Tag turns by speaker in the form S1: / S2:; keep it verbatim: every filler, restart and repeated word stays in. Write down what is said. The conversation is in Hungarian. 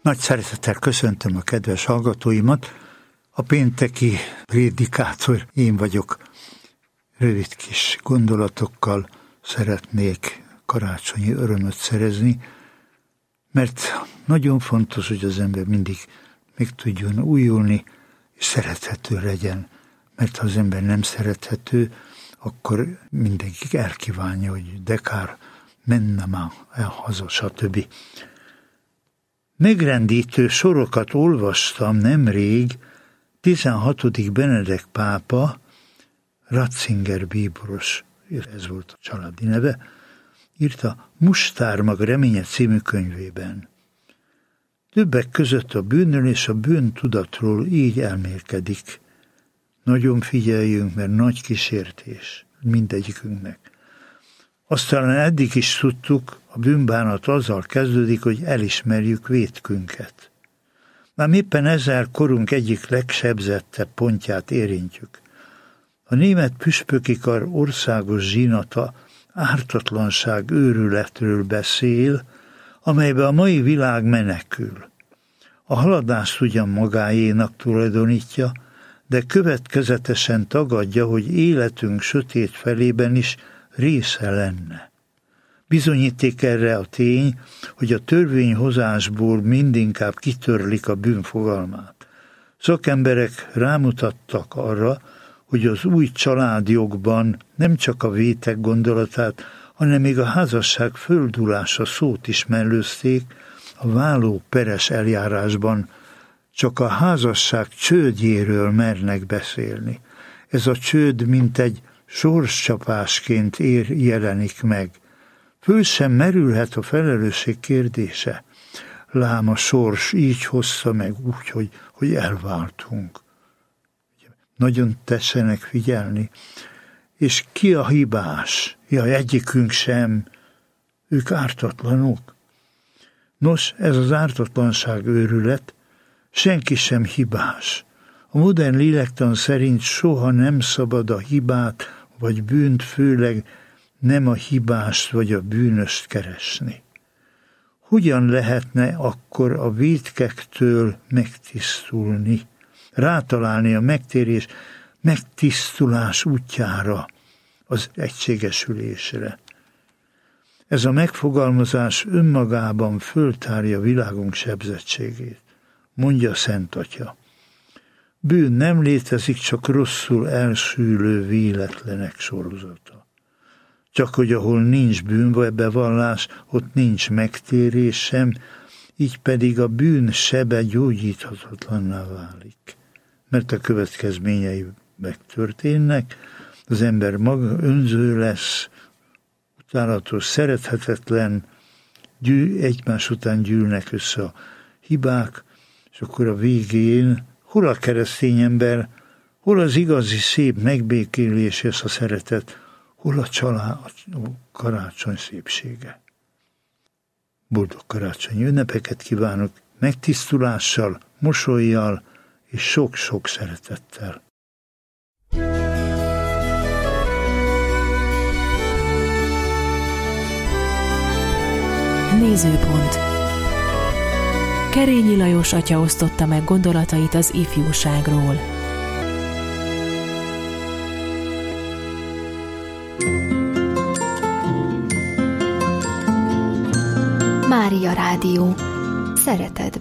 S1: Nagy szeretettel köszöntöm a kedves hallgatóimat. A pénteki prédikátor én vagyok. Rövid kis gondolatokkal szeretnék karácsonyi örömöt szerezni, mert nagyon fontos, hogy az ember mindig meg tudjon újulni, és szerethető legyen. Mert ha az ember nem szerethető, akkor mindenki elkívánja, hogy de kár, menne már el haza, stb. Megrendítő sorokat olvastam nemrég tizenhatodik Benedek pápa, Ratzinger bíboros, ez volt a családi neve, írta Mustármag reménye című könyvében. Többek között a bűnről és a bűntudatról így elmélkedik. Nagyon figyeljünk, mert nagy kísértés mindegyikünknek. Aztán eddig is tudtuk, a bűnbánat azzal kezdődik, hogy elismerjük vétkünket. Már éppen ezzel korunk egyik legsebzettebb pontját érintjük. A német püspöki kar országos zsinata ártatlanság őrületről beszél, amelybe a mai világ menekül. A haladást ugyan magáénak tulajdonítja, de következetesen tagadja, hogy életünk sötét felében is része lenne. Bizonyíték erre a tény, hogy a törvényhozásból mindinkább kitörlik a bűn fogalmát. Szakemberek rámutattak arra, hogy az új családjogban nem csak a vétek gondolatát, hanem még a házasság földulása szót is mellőzték, a váló peres eljárásban csak a házasság csődjéről mernek beszélni. Ez a csőd mintegy sorscsapásként ér, jelenik meg. Föl sem merülhet a felelősség kérdése. Lám a sors így hozta meg úgy, hogy, hogy elváltunk. Nagyon tessenek figyelni. És ki a hibás? Ja, egyikünk sem. Ők ártatlanok. Nos, ez az ártatlanság őrület, senki sem hibás. A modern lélektan szerint soha nem szabad a hibát vagy bűnt, főleg nem a hibást vagy a bűnöst keresni. Hogyan lehetne akkor a vétkektől megtisztulni, rátalálni a megtérés, megtisztulás útjára, az egységesülésre? Ez a megfogalmazás önmagában föltárja világunk sebzettségét, mondja Szent Atya. Bűn nem létezik, csak rosszul elsülő véletlenek sorozata. Csak hogy ahol nincs bűnbevallás, ott nincs megtérés sem, így pedig a bűn sebe gyógyíthatatlanná válik. Mert a következményei megtörténnek, az ember maga önző lesz, utálatos, szerethetetlen, gyű, egymás után gyűlnek össze a hibák, és akkor a végén hol a keresztény ember, hol az igazi szép megbékélés és a szeretet, hol a család, a karácsony szépsége. Boldog karácsonyi ünnepeket kívánok, megtisztulással, mosollyal és sok-sok szeretettel.
S2: Nézőpont. Kerényi Lajos atya osztotta meg gondolatait az ifjúságról.
S3: Mária Rádió. Szeretetben.